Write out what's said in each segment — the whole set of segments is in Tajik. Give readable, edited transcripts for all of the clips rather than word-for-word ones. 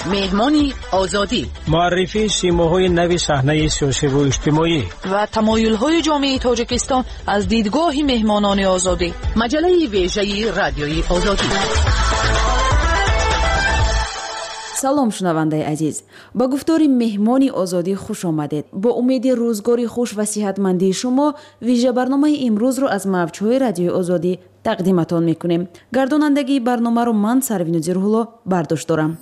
مهمانی آزادی، معرفی سیماهای نوی صحنه سیاسی و اجتماعی و تمایل‌های جامعه تاجیکستان از دیدگاه مهمانان آزادی. مجله ویژه رادیوی آزادی. سلام شنوندگان عزیز، با گفتاری مهمانی آزادی خوش آمدید. با امید روزگاری خوش و صحتمندی شما ویژه برنامه امروز رو از موج‌های رادیوی آزادی تقدیمتان میکنیم. گردانندگی برنامه رو من سروین زیرهولا برداشت دارم.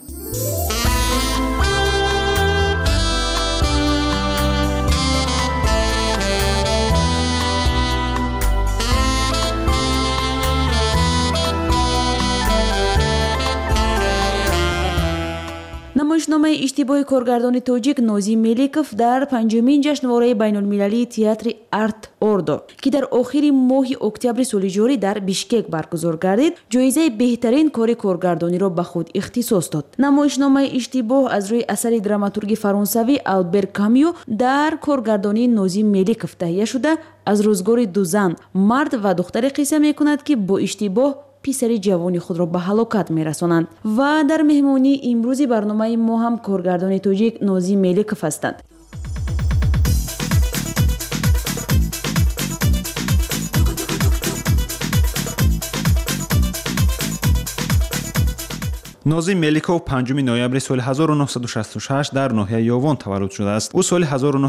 نمایشنامه اشتباه کارگردان تاجیک نوزی ملیکوف در پنجمین جشنواره بین‌المللی تئاتر آرت اوردو که در آخر ماه اکتبر سال جاری در بیشکک برگزار گردید، جایزه بهترین کار کارگردانی را به خود اختصاص داد. نمایشنامه اشتباه از روی اثر دراماتورگ فرانسوی آلبر کامیو در کارگردانی نوزی ملیکوف تهیه شده از روزگار دو زن، مرد و دختر قصه میکند که با اشتباه پسر جوانی خود را به هلاکت میرسانند. و در مهمانی امروزی برنامه ما هم کارگردان تاجیک نوزی ملیکوف هستند. نوزی ملیکوف 5 نوامبر سال 1966 در ناحیه یاوان تولد شده است. او سال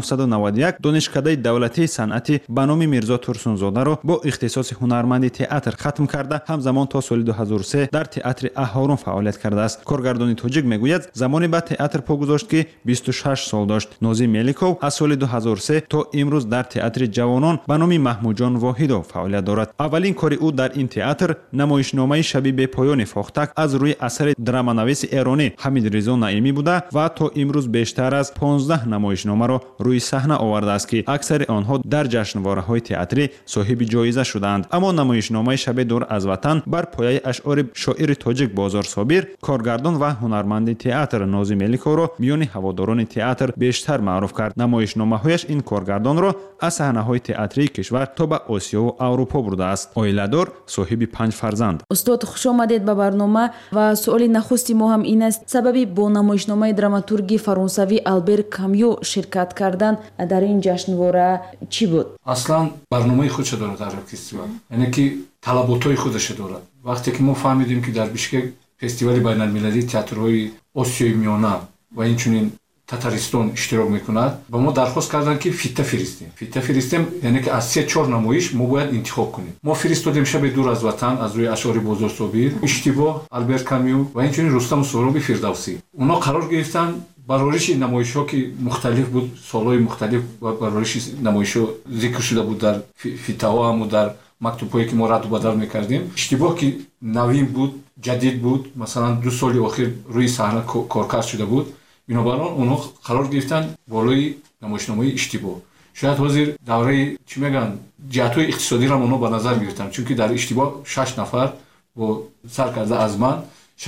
1991 دانشکده دولتی صنعتی به نام میرزا ترسونزاده را با اختصاص هنرمندی تئاتر ختم کرده، همزمان تا سال 2003 در تئاتر اهارون فعالیت کرده است. کارگردان تاجیک میگوید زمانی به تئاتر پا گذاشت که 26 سال داشت. نوزی ملیکوف از سال 2003 تا امروز در تئاتر جوانان به نام محمود جان واحدو فعالیت دارد. اولین کار او در این تئاتر نمایشنامه شب به پایان فاختک از روی اثر درامانویس ایرانی حمید رضا نعیمی بوده و تا امروز بیشتر از 15 نمایشنامه را روی صحنه آورده است که اکثر آنها در جشنواره‌های تئاتری صاحب جایزه شدند. اما نمایشنامه شب دور از وطن بر پایه اشعار شاعر تاجیک بازار صابر، کارگردان و هنرمند تئاتر نوزی ملیکوف را میان هواداران تئاتر بیشتر معروف کرد. نمایشنامه‌هایش این کارگردان را از صحنه‌های تئاتری کشور تا به آسیا و اروپا برده است. عائله‌دار، صاحب 5 فرزند. استاد خوش آمدید به برنامه و سوال نخستی ما هم این است: سببی با نمایشنامه دراماتورگ فرانسوی آلبر کامیو شرکت کردن در این جشنواره چی بود؟ اصلا برنامه خودش داره در فستیوال، یعنی که طلباتای خودش داره. وقتی که ما فهمیدیم که در بیشکک فستیوال بین‌المللی تئاترهای آسیای میانه و اینچنین تاتارستان اشتراک میکند، با ما درخواست کردن که فیته فرستیم، یعنی که از 3-4 نمایش ما باید انتخاب کنیم. ما فرستادیم شب دور از وطن از روی اشعار بازار صابر، اشتباه آلبر کامیو و اینچنین رستم و سهراب فردوسی. اونا قرار گرفتن برآورش نمایش‌ها که مختلف بود، سال‌های مختلف برآورش نمایش‌ها ذکر شده بود در فیته‌ها هم و در مکتوب‌هایی که ما رد و بدل می‌کردیم. اشتباه که نوین بود، جدید بود، مثلا 2 سال اخیر روی صحنه کارکرد شده بود، بنابراین اونها قرار گرفتن بالای نمایشنامه اشتباه. شاید حاضر دوره چی میگن جهت‌های اقتصادی را اونها به نظر می‌گرفتن، چون که در اشتباه 6 نفر با سرکرده از من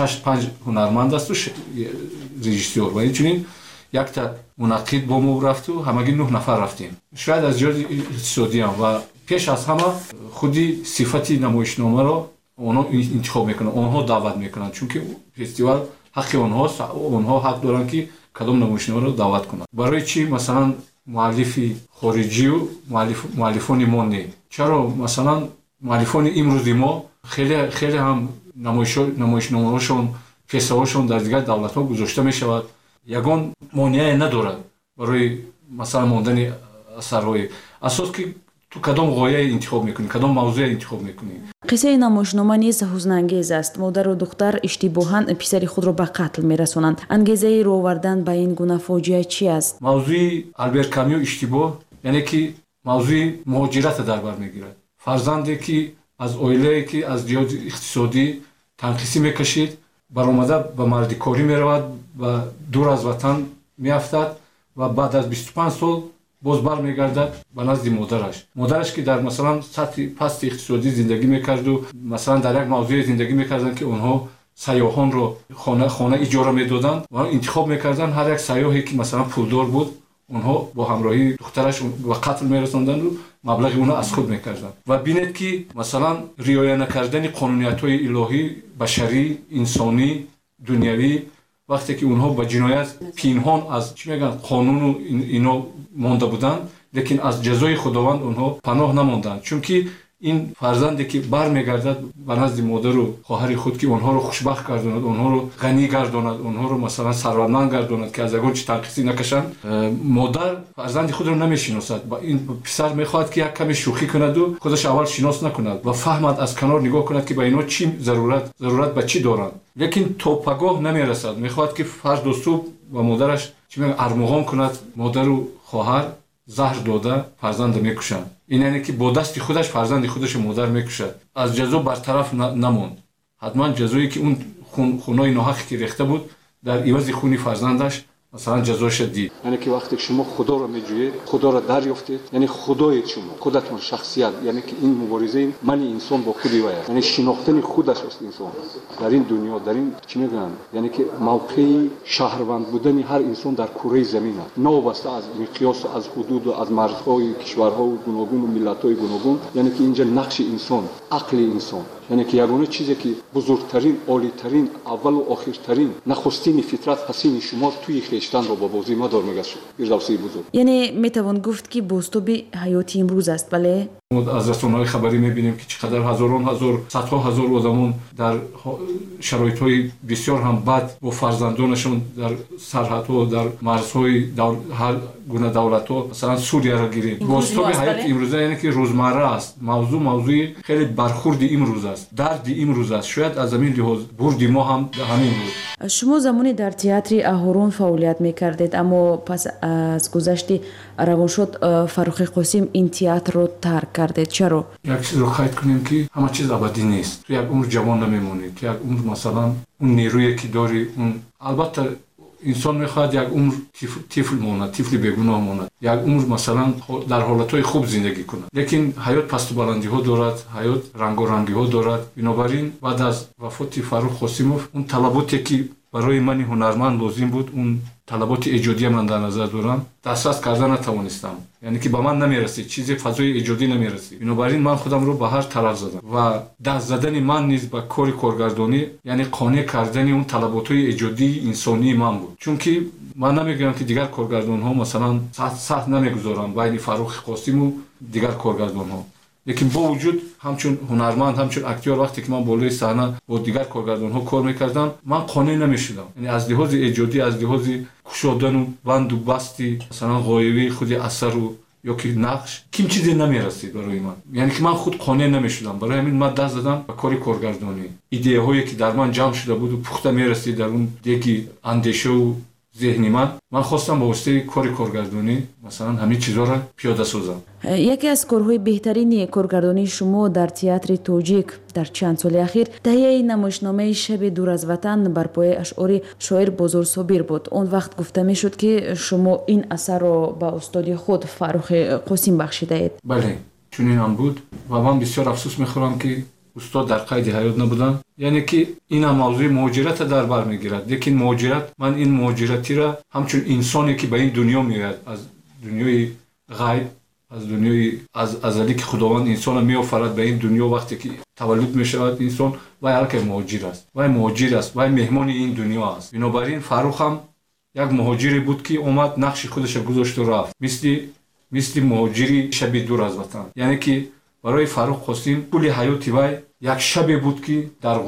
5 هنرمند است و رژیسور و اینچنین یک تا منعقد با ما رفت و همگی 9 نفر رفتیم. شاید از جهت اقتصادی هم و پیش از همه خودی صفتی نمایشنامه را اونها انتخاب میکنن، اونها دعوت میکنن، چون که فستیوال حق اونها حق دارن که کدام نمایشنامه رو دعوت کنن. برای چی مثلا مؤلف خارجی و مؤلفان ما نه؟ چرا مثلا مؤلفان امروزی ما خیلی هم نمایشنامه‌هاشون فستیوالشون در دیگر دولت‌ها گذاشته میشود، یگان مانعی ندارد برای مثلا ماندن اثرهای. اساس که تو کدام غایه انتخاب میکنی، کدام موضوع انتخاب میکنی. قصه نمایشنامه نیز حزن‌انگیز است. مادر و دختر اشتباهاً پسر خود را به قتل میرسانند. انگیزه رو آوردن به این گونه فاجعه چی است؟ موضوع آلبر کامیو اشتباه، یعنی که موضوع مهاجرت در بر میگیرد. فرزندی که از عائله‌ای که از جهت اقتصادی تنقیسی میکشید، برآمده به مردکاری میرود و دور از وطن میافتد و بعد از 25 سال باز برمیگردد به نزد مادرش که در مثلا سطح پست اقتصادی زندگی میکرد و مثلا در یک موضوع زندگی میکردن که اونها سیاحان رو خانه اجاره میدادن و انتخاب میکردن. هر یک سیاحی که مثلا پولدار بود اونها با همراهی دخترش و قتل میرساندن و مبلغ اونها از خود میکردن. و بینید که مثلا رعایت نکردن قانونیت‌های الهی، بشری، انسانی، دنیوی вақте ки онҳо ба ҷиноят пинҳон аз чӣ мегӯянд қонуну ино монда буданд, лекин аз ҷазои худованд онҳо паноҳ намонданд. чунки ин фарзанде ки бармегардад ба назди модару хоҳари худ ки онҳоро хушбахт гардонад, онҳоро ғанӣ гардонад, онҳоро масалан сарватманд гардонад ки аз ягон чи танқисӣ накашанд, модар фарзанди худро намешиносад. ин писар мехоҳад ки як каме шӯхӣ кунаду худаш аввал шинос накунад ва фаҳмад, аз канор нигоҳ кунад ки ба ино чӣ зарурат ба чӣ доранд. лекин то пагоҳ намерасад. мехоҳад ки фарду субҳ ба модараш чӣ мегӯянд армуғон кунад, модару хоҳар заҳр дода фарзанда мекушанд. ин яъне ки бо дасти худаш фарзанди худашо модар мекушад. аз ҷазо бартараф намонд. ҳатман ҷазое ки он хунҳои ноҳақе ки рехта буд дар ивази хуни фарзандаш масалан ҷазоша дид. яъне ки вақте шумо худоро меҷӯед, худоро дарёфтед, яъне худои шумо, худатон шахсият, яъне ки ин муборизаи мани инсон бо худи вай аст. яъне шинохтани худаш аст инсон дар ин дунё, дар ин чӣ мегӯянд, яъне ки мавқеи шаҳрванд будани ҳар инсон дар кураи замин аст, новаста аз миқёсу аз ҳудуду аз марзҳои кишварҳои гуногуну миллатҳои гуногун. яъне ки инҷа нақши инсон, ақли инсон, яъне ки ягона чизе ки бузургтарин, олитарин, аввалу охиртарин нахустини фитрат ҳасини шумо туи хештанро ба бозӣ мадор мегашед. фирдавсии бузург. яъне метавон гуфт ки бозтоби ҳаёти имрӯз аст, бале? аз расонаҳои хабарӣ мебинем ки чӣ қадар ҳазорон ҳазор, садҳо ҳазор одамон дар шароитҳои бисёр ҳам бад бо фарзандонашон дар сарҳадҳо, дар марзҳои ҳар гуна давлатҳо, масалан Сурияро гирем. бозтоби ҳаёти имрӯза яъне ки рӯзмарра аст. мавзӯи хеле бархурди имрӯз аст, дарди имрӯз аст. шояд аз ҳамин лиҳоз бурди мо ҳам ҳамин буд. шумо замоне дар театри Аҳорон фаъолият мекардед, аммо пас аз гузашти равоншод Фаррухи Қосим ин театрро тарк кардед. чаро? як чизро қайд кунем ки ҳама чиз абадӣ нест. ту як умр ҷавон намемонӣ. ту як умр масалан он нерӯе ки дорӣ, он албатта инсон мехоҳад як умр тифл монад, тифли бегуноҳ монад, як умр масалан дар ҳолатҳои хуб зиндагӣ кунад. лекин ҳаёт пастубаландиҳо дорад, ҳаёт рангорангиҳо дорад. бинобар ин баъд аз вафоти Фаррух Қосимов он талаботе ки барои мани ҳунарманд лозим буд, он талаботи эҷодия ман дар назар дорам, дастрас карда натавонистам. яъне ки ба ман намерасид, чизе фазои эҷодӣ намерасид. бинобар ин ман худамро ба ҳар тараф задам ва даст задани ман низ ба кори коргардонӣ, яъне қонеъ кардани он талаботҳои эҷодии инсонии ман буд. чунки ман намегӯям ки дигар коргардонҳо масалан саҳт намегузорам байни Фаррухи Қосиму дигар коргардонҳо. лекин бо вуҷуд ҳамчун ҳунарманд, ҳамчун актёр, вақте ки ман болои саҳна бо дигар коргардонҳо кор мекардам, ман қонеъ намешудам. яъне аз лиҳози эҷодӣ, аз лиҳози кушодану банду басти масалан ғоявии худи асару ё ки нақш ким чизе намерасид барои ман. яъне ки ман худ қонеъ намешудам. барои ҳамин ман даст задам ба кори коргардонӣ. идеяҳое ки дар ман ҷамъ шуда буду пухта мерасид дар он деги андешаву зеҳни ман хостам бо воситаи кори коргардонӣ масалан ҳамин чизҳоро пиёда созам. яке аз корҳои беҳтарини коргардонии шумо дар театри тоҷик дар чанд соли ахир таҳияи намоишномаи шаби дур аз ватан бар пояи ашъори шоир Бозор Собир буд. он вақт гуфта мешуд ки шумо ин асарро ба устоди худ Фаррухи Қосим бахшидаед. бале, чунинам буд ва ман бисёр афсӯс мехӯрам ки устод дар қайди ҳаёт набуданд. яъне ки инам мавзӯи муҳоҷирата дар бар мегирад. лекин муҳоҷират, ман ин муҳоҷиратиро ҳамчун инсоне ки ба ин дунё меояд, аз дунёи ғайб, аз дунёи азалӣ ки худованд инсонро меофарад ба ин дунё, вақте ки таваллуд мешавад инсон, вай аллакай муҳоҷир аст. вай муҳоҷир аст, вай меҳмони ин дунё аст. бинобар ин Фаррух ҳам як муҳоҷире буд ки омад нақши худашро гузошту рафт, мисли муҳоҷири шаби дур аз ватан. яъне ки барои Фаррух Қосим кулли ҳаёти вай як шабе буд ки дар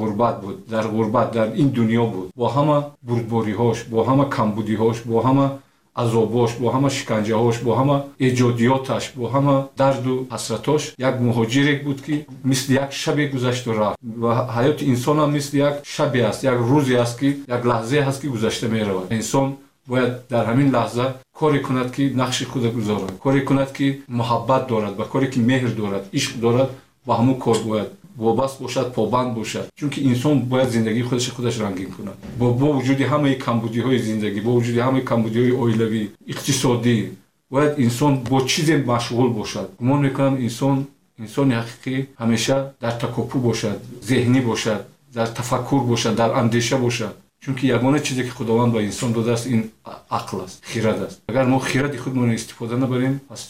ғурбат дар ин дунё буд, бо ҳама бурдбориҳош, бо ҳама камбудиҳош, бо ҳама азобош, бо ҳама шиканҷаҳош, бо ҳама эҷодиёташ, бо ҳама дарду ҳасратош як муҳоҷире буд ки мисли як шабе гузашту рафт. ва ҳаёти инсонам мисли як шабе аст, як рӯзе аст ки як лаҳзае ҳаст ки гузашта меравад. инсон бояд дар ҳамин лаҳза коре кунад ки нақши худа гузорад, коре кунад ки муҳаббат дорад, ба коре ки меҳр дорад, ишқ дорад, ба ҳамун кор бояд вобаст бошад, побанд бошад. чунки инсон бояд зиндагии худаш рангин кунад. бо вуҷуди ҳамаи камбудиҳои зиндагӣ, бо вуҷуди ҳамаи камбудиҳои оилавӣ, иқтисодӣ, бояд инсон бо чизе машғул бошад. гумон мекунам инсони ҳақиқӣ ҳамеша дар такоппу бошад, зеҳнӣ бошад, дар тафаккур бошад, дар андеша бошад. чунки ягона чизе ки худованд ба инсон додааст ин ақл аст, хирад аст. агар мо хиради худмон истифода набарем, пас чӣ?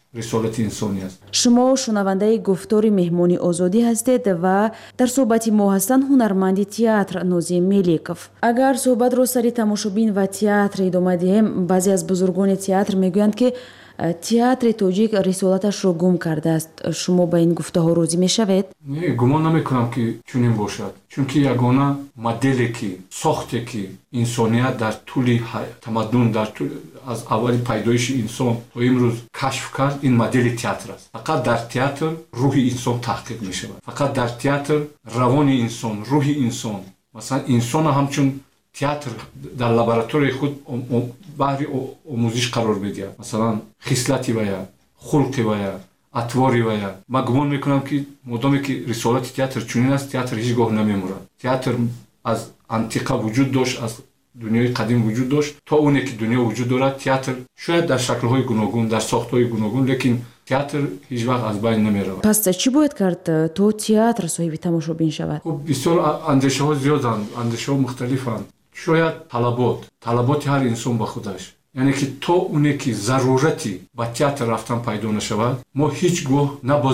рисолати инсонӣ аст. шумо шунавандаи гуфтори меҳмони озодӣ ҳастед ва дар суҳбати мо ҳастанд ҳунарманди театр Нозим Меликов. Агар суҳбатро сари тамошобин ва театр идома диҳем, баъзе аз бузургони театр мегӯянд ки театри тоҷик рисолаташро гум кардааст. шумо ба ин гуфтаҳо розӣ мешавед? Не, гумон намекунам ки чунин бошад, чунки ягона моделе ки сохте ки инсоният дар тӯли тамаддун аз аввали пайдоиши инсон то имрӯз кашф кард, ин модели театр аст. фақат дар театр рӯҳи инсон таҳқиқ мешавад. фақат дар театр равони инсон, рӯҳи инсон, масалан инсона ҳамчун театр дар лабораторияи худ баҳри омӯзиш қарор медиҳад. масалан хислати вая, хулқи вая, атвори вая. ман гумон мекунам ки модоме ки рисолати театр чунин аст, театр ҳеҷ гоҳ намемурад. театр аз антиқа вуҷуд дошт, аз дунёи қадим вуҷуд дошт, то оне ки дунё вуҷуд дорад. театр шояд дар шаклҳои гуногун, дар сохтҳои гуногун, лекин театр ҳеҷ вақт аз байн намеравад. пас чӣ бояд кард то театр соҳиби тамошобин шавад? бисёр андешаҳо зиёданд, андешаҳо мухталифанд. шояд талаботи ҳар инсон ба худаш, яъне ки то оне ки зарурати ба театр рафтан пайдо нашавад, мо ҳеҷ гоҳ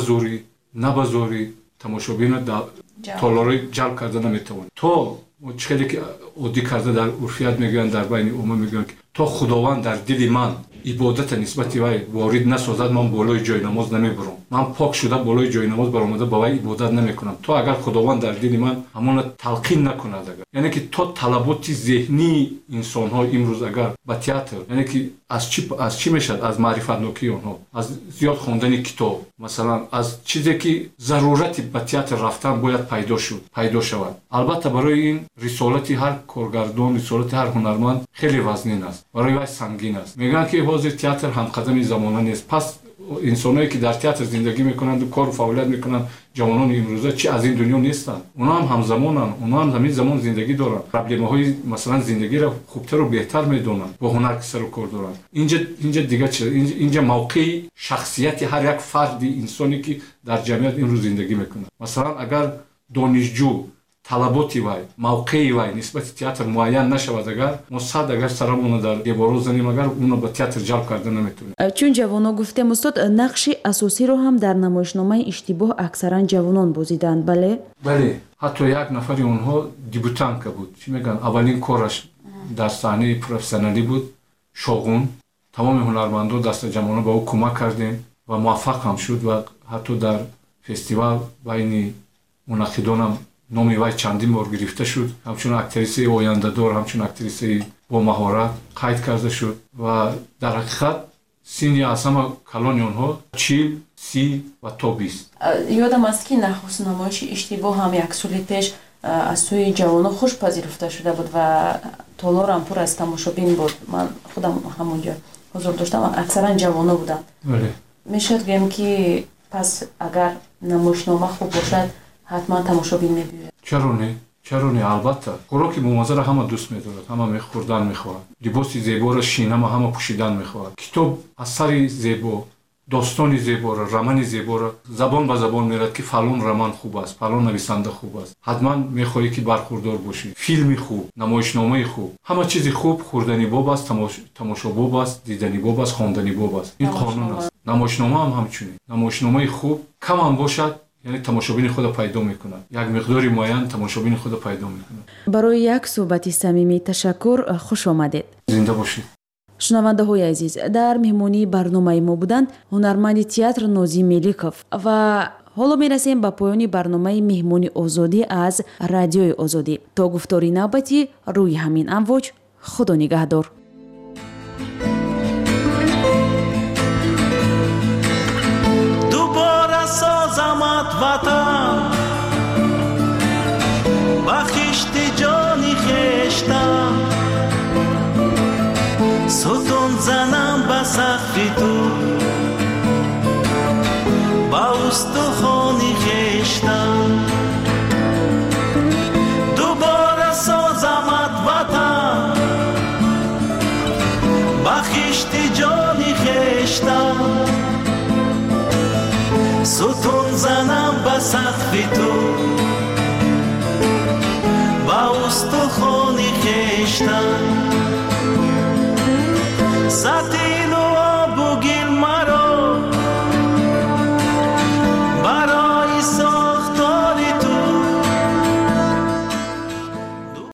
на ба зори тамошобина толораи ҷалб карда наметавонем. то чӣ хеле ки оддӣ карда дар урфият мегӯянд, дар байни умма мегӯянд ки то худованд дар дили ман ибодата нисбати вай ворид насозад, ман болои ҷойнамоз намебурам, ман пок шуда болои ҷойнамоз баромада ба вай ибодат намекунам. то агар худованд дар дили ман ҳамона талқин накунад, агар яъне ки то талаботи зеҳнии инсонҳо имрӯз агар ба театр, яъне ки аз чӣ мешавад? Аз маърифатнокии онҳо, аз зиёд хондани китоб, масалан аз чизе ки зарурати ба театр рафтан бояд пайдо шавад. албатта барои ин рисолати ҳар коргардон, рисолати ҳар ҳунарманд хеле вазнин аст, барои вай сангин аст. мегӯянд ки ҳозир театр ҳамқадами замона нест. пас инсоное ки дар театр зиндагӣ мекунанду кору фаъолият мекунанд, ҷавонони имрӯза чи аз ин дунё нестанд? онҳо ҳам ҳамзамонанд, онҳо ҳам ҳамин замон зиндагӣ доранд, проблемаҳои масалан зиндагиро хубтару беҳтар медонанд, бо ҳунар ки сару кор доранд. инҷа дигар чиз, инҷа мавқеи шахсияти ҳар як фарди инсоне ки дар ҷамъият имрӯз зиндагӣ мекунад. масалан агар донишҷӯ талаботи вай, мавқеи вай нисбати театр муайян нашавад, агар мо сад агар сарамона дар деворо занем, агар уно ба театр ҷалб карда наметавонем. чун ҷавоно гуфтем устод, нақши асосиро ҳам дар намоишномаи иштибоҳ аксаран ҷавонон бозиданд, бале? бале, ҳатто як нафари онҳо дебютантка буд. чӣ мегӯянд, аввалин кораш дар саҳнаи профессионалӣ буд. шоғун, тамоми ҳунармандон дастаҷамона ба ӯ кӯмак кардем ва муваффақ ҳам шуд ва ҳатто дар фестивал байни мунаққидонам номи вай чандин бор гирифта шуд. ҳамчун актрисаи ояндадор, ҳамчун актрисаи бо маҳорат қайд карда шуд ва дар ҳақиқат синни аз ҳама калони онҳо 40, 30 ва то 20. ёдам аст ки нахуст намоиши иштибоҳ ҳам як соли пеш аз сӯи ҷавоно хуш пазируфта шуда буд ва толорам пур аз тамошобин буд. ман худам ҳамонҷо ҳузур доштам, аксаран ҷавоно буданд. мешавад гӯем ки пас агар намоишнома хуб бошад ҳатман тамошобин мебиёяд. чаро не, албатта. хӯроки момазара ҳама дӯст медорад, ҳама хӯрдан мехоҳад. либоси зеборо шинама ҳама пӯшидан мехоҳад. китоб асари зебо, достони зеборо, рамани зеборо забон ба забон мерад ки фалон раман хуб аст, фалон нависанда хуб аст. ҳатман мехоҳӣ ки бархурдор бошӣ. филми хуб, намоишномаи хуб, ҳама чизи хуб хӯрдани боб аст, тамошобоб аст, дидани боб аст, хондани боб аст. ин қонун аст. намоишнома ҳам ҳамчунин. намоишномаи хуб кам ҳам бошад, яъне тамошобини худро пайдо мекунад. як миқдори муайян тамошобини худро пайдо мекунад. барои як суҳбати самимӣ ташаккур. хуш омадед. зинда бошед. шунавандаҳои азиз, дар меҳмонии барномаи мо буданд ҳунарманди театр Нозим Меликов ва ҳоло мерасем ба поёни барномаи меҳмони озодӣ аз радиои озодӣ. то гуфтори навбатӣ рӯи ҳамин амвоҷ, худо нигаҳдор. созамат ватан ба хишти ҷони хештан, сутун занам ба сахфи ту ба устухони хештан. дубора созамат ватан ба хишти ҷони хештан, сутун занам ба сахфи ту ба устухони хештан. сатин